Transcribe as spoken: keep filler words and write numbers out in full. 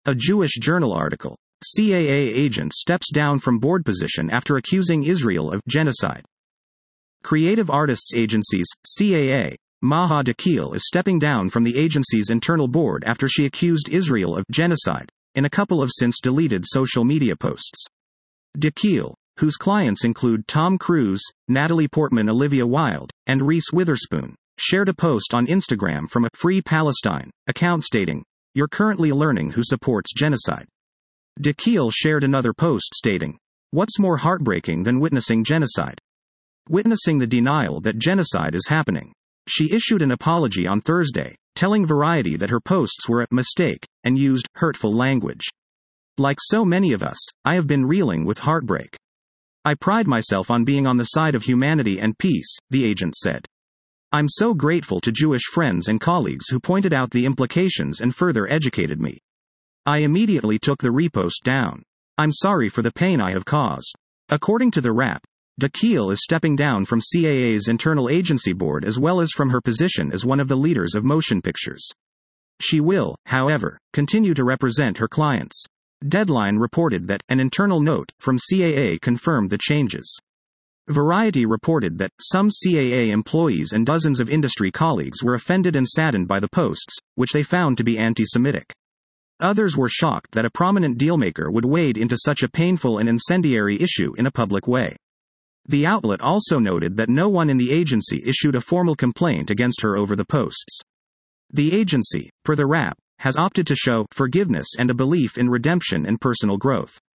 A Jewish Journal article. C A A agent steps down from board position after accusing Israel of genocide. Creative Artists Agency's C A A, Maha Dakhil is stepping down from the agency's internal board after she accused Israel of genocide, in a couple of since deleted social media posts. Dakhil, whose clients include Tom Cruise, Natalie Portman, Olivia Wilde, and Reese Witherspoon, shared a post on Instagram from a Free Palestine account stating, "You're currently learning who supports genocide." Dakhil shared another post stating, "What's more heartbreaking than witnessing genocide? Witnessing the denial that genocide is happening." She issued an apology on Thursday, telling Variety that her posts were a mistake and used hurtful language. "Like so many of us, I have been reeling with heartbreak. I pride myself on being on the side of humanity and peace," the agent said. "I'm so grateful to Jewish friends and colleagues who pointed out the implications and further educated me. I immediately took the repost down. I'm sorry for the pain I have caused." According to the Wrap, Dakhil is stepping down from C A A's internal agency board as well as from her position as one of the leaders of motion pictures. She will, however, continue to represent her clients. Deadline reported that an internal note from C A A confirmed the changes. Variety reported that some C A A employees and dozens of industry colleagues were offended and saddened by the posts, which they found to be anti-Semitic. Others were shocked that a prominent dealmaker would wade into such a painful and incendiary issue in a public way. The outlet also noted that no one in the agency issued a formal complaint against her over the posts. The agency, per the Wrap, has opted to show forgiveness and a belief in redemption and personal growth.